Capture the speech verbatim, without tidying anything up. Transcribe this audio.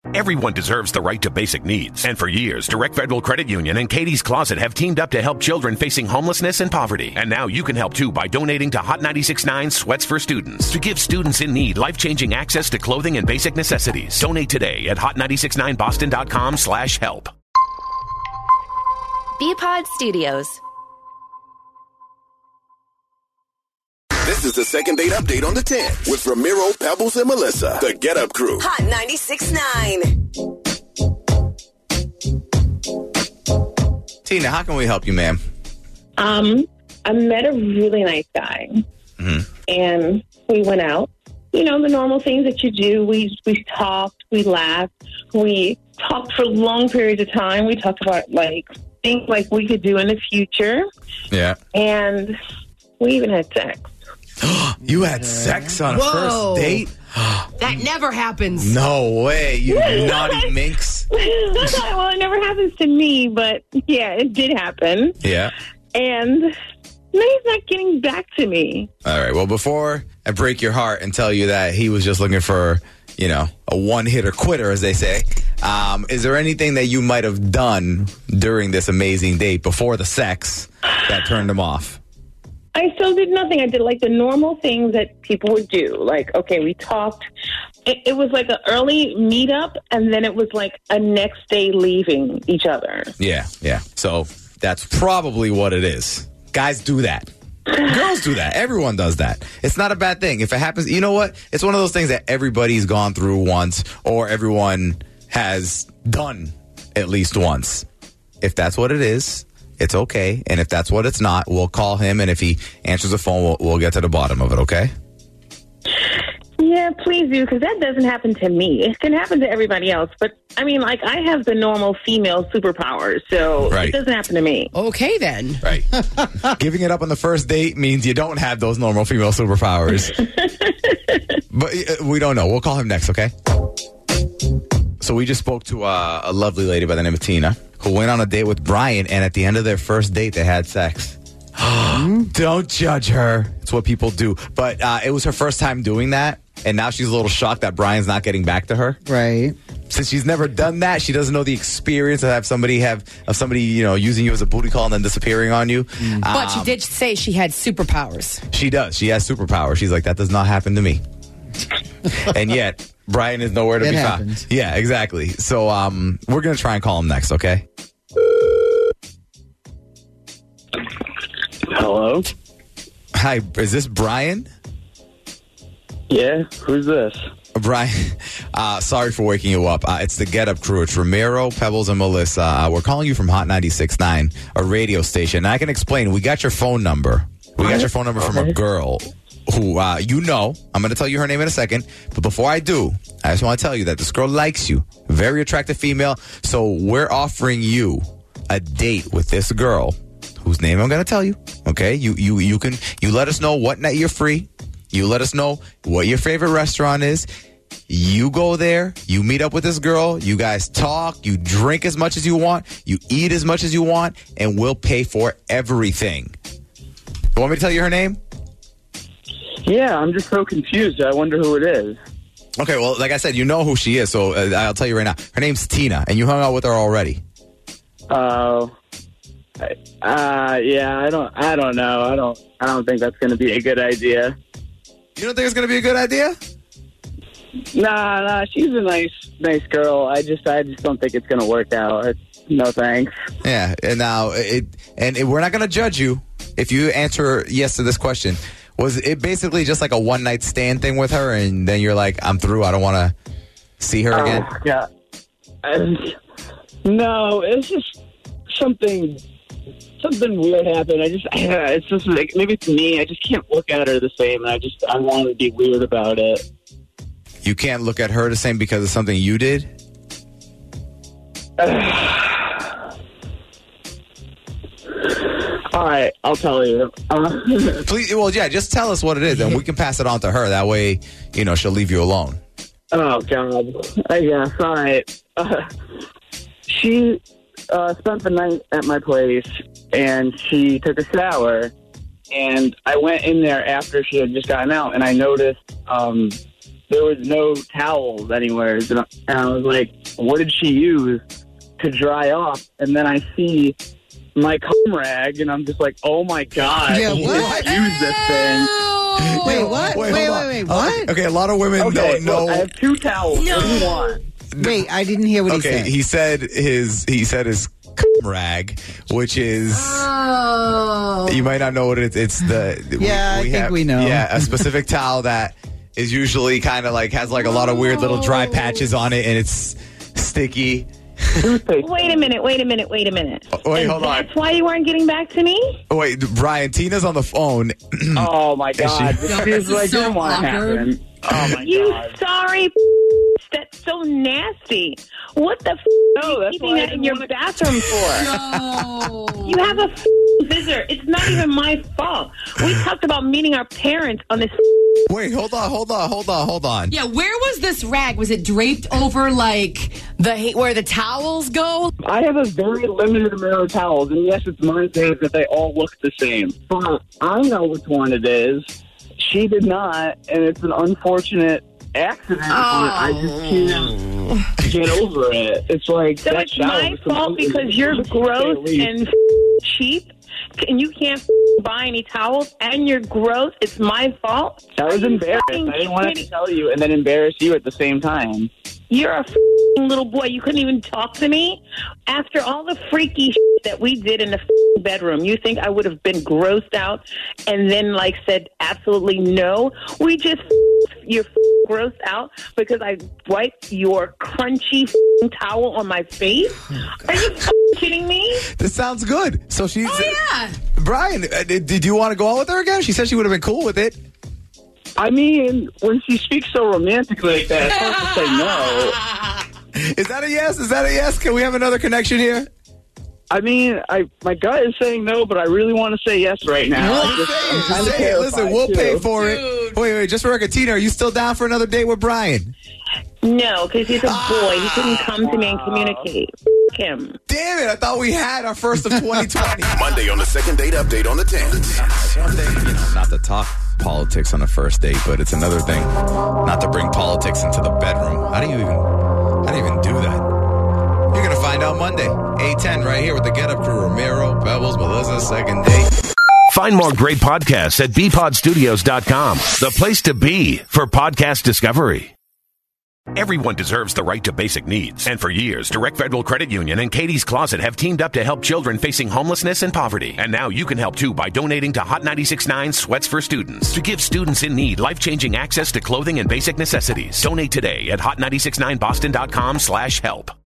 Everyone deserves the right to basic needs. And for years, Direct Federal Credit Union and Katie's Closet have teamed up to help children facing homelessness and poverty. And now you can help too by donating to Hot ninety-six point nine Sweats for Students to give students in need life-changing access to clothing and basic necessities. Donate today at hot nine six nine boston dot com slash help. B-Pod Studios. This is the second date update on the ten with Ramiro, Pebbles, and Melissa, the Get Up Crew. Hot ninety-six point nine. Tina, how can we help you, ma'am? Um, I met a really nice guy, Mm-hmm. and we went out. You know, the normal things that you do. We we talked, we laughed, we talked for long periods of time. We talked about, like, things like we could do in the future. Yeah. And we even had sex. You had sex on a Whoa. first date? That never happens. No way, you naughty minx. Well, it never happens to me, but yeah, it did happen. Yeah. And now he's not getting back to me. All right, well, before I break your heart and tell you that he was just looking for, you know, a one-hitter quitter, as they say, um, is there anything that you might have done during this amazing date before the sex that turned him off? I still did nothing. I did like the normal things that people would do. Like, okay, we talked. It, it was like an early meetup, and then it was like a next day leaving each other. Yeah, yeah. So that's probably what it is. Guys do that. Girls do that. Everyone does that. It's not a bad thing. If it happens, you know what? It's one of those things that everybody's gone through once, or everyone has done at least once. If that's what it is, it's okay. And if that's what it's not, we'll call him. And if he answers the phone, we'll, we'll get to the bottom of it, okay? Yeah, please do, because that doesn't happen to me. It can happen to everybody else. But, I mean, like, I have the normal female superpowers, so Right. it doesn't happen to me. Okay, then. Right. Giving it up on the first date means you don't have those normal female superpowers. But uh, we don't know. We'll call him next, okay? So we just spoke to uh, a lovely lady by the name of Tina who went on a date with Brian, and at the end of their first date, they had sex. Don't judge her. It's what people do. But uh, it was her first time doing that, and now she's a little shocked that Brian's not getting back to her. Right. Since she's never done that, she doesn't know the experience of have somebody have of somebody you know using you as a booty call and then disappearing on you. Mm. But she did say she had superpowers. She does. She has superpowers. She's like, that does not happen to me. And yet, Brian is nowhere to It be happens. found. Yeah, exactly. So um, we're going to try and call him next, okay? Hello? Hi, is this Brian? Yeah, who's this? Brian, uh, sorry for waking you up. Uh, it's the Get Up Crew. It's Ramiro, Pebbles, and Melissa. Uh, we're calling you from Hot ninety-six point nine, a radio station. And I can explain. We got your phone number. We got your phone number from a girl who, uh, you know, I'm going to tell you her name in a second. But before I do, I just want to tell you that this girl likes you. Very attractive female. So we're offering you a date with this girl whose name I'm going to tell you. Okay? You, you, you can, you let us know what night you're free. You let us know what your favorite restaurant is. You go there, you meet up with this girl, you guys talk, you drink as much as you want, you eat as much as you want, and we'll pay for everything. You want me to tell you her name? Yeah, I'm just so confused. I wonder who it is. Okay, well, like I said, you know who she is, so uh, I'll tell you right now. Her name's Tina, and you hung out with her already. Oh, uh, uh, yeah, I don't, I don't know. I don't, I don't think that's going to be a good idea. You don't think it's going to be a good idea? Nah, nah, she's a nice, nice girl. I just, I just don't think it's going to work out. No thanks. Yeah, and now it, and it, we're not going to judge you if you answer yes to this question. Was it basically just like a one night stand thing with her, and then you're like, I'm through. I don't want to see her again. Oh, yeah. Uh, no, it's just something. Something weird happened. I just, it's just like, maybe it's me. I just can't look at her the same. And I just, I want to be weird about it. You can't look at her the same because of something you did? All right, I'll tell you. Uh, Please, well, yeah, just tell us what it is, and we can pass it on to her. That way, you know, she'll leave you alone. oh, God. I guess. All right. Uh, she uh, spent the night at my place, and she took a shower. And I went in there after she had just gotten out, and I noticed um, there was no towels anywhere. And I was like, what did she use to dry off? And then I see my cum rag, and I'm just like, oh my God. Yeah, who what? used this thing? Wait, what? Wait, wait, hold on. wait, what? Okay, okay, a lot of women Okay, don't know. look, I have two towels. No. What do you want? Wait, I didn't hear what he Okay, said. he said his he said his cum rag, which is Oh. you might not know what it is. It's the Yeah, I think we know. Yeah, a specific towel that is usually kind of like has like a lot of weird little dry patches on it, and it's sticky. Toothpaste. Wait a minute, wait a minute, wait a minute. Oh, wait, And hold on. That's why you weren't getting back to me? Oh, wait, Brian, Tina's on the phone. Oh my God. she- This No, is this is what I so didn't want to awkward. happen. Oh my You God. sorry that's so nasty. What the f- No, are you that's keeping why I that didn't in your wanna- bathroom for? No. You have a f- visitor. It's not even my fault. We talked about meeting our parents on this. Wait, hold on, hold on, hold on, hold on. Yeah, where was this rag? Was it draped over like the where the towels go? I have a very limited amount of towels, and yes, it's my thing that they all look the same. But I know which one it is. She did not, and it's an unfortunate accident. But I just can't get over it. It's like So that it's shower my was fault completely- because you're Can't gross leave. and f- cheap, and you can't f- buy any towels, and you're gross. It's my fault. I was Are you embarrassed. I fucking didn't want to kidding? tell you and then embarrass you at the same time. You're a f***ing little boy. You couldn't even talk to me after all the freaky shit that we did in the f***ing bedroom. You think I would have been grossed out and then like said absolutely no? We just f- you're f- grossed out because I wiped your crunchy f***ing towel on my face. Are you f***ing kidding me? This sounds good. So she's Oh yeah. Brian. Uh, did, did you want to go out with her again? She said she would have been cool with it. I mean, when she speaks so romantically like that, it's hard to say no. Is that a yes? Is that a yes? Can we have another connection here? I mean, I my gut is saying no, but I really want to say yes right now. Well, I just- say I'm it, kinda say it. Listen, terrified, we'll too. pay for Dude. it. Wait, wait, just for record, Tina, are you still down for another date with Brian? No, because he's a boy. He couldn't come to me and communicate. F- him. Damn it! I thought we had our first of twenty twenty. Monday on the second date update on the tenth. One thing, you know, not to talk politics on a first date, but it's another thing not to bring politics into the bedroom. How do you even, how do you even do that? You're gonna find out Monday, eight ten, right here with the Get Up Crew. Ramiro, Pebbles, Melissa, second date. Find more great podcasts at b pod studios dot com, the place to be for podcast discovery. Everyone deserves the right to basic needs. And for years, Direct Federal Credit Union and Katie's Closet have teamed up to help children facing homelessness and poverty. And now you can help too by donating to Hot ninety-six point nine Sweats for Students to give students in need life-changing access to clothing and basic necessities. Donate today at hot nine six nine boston dot com slash help.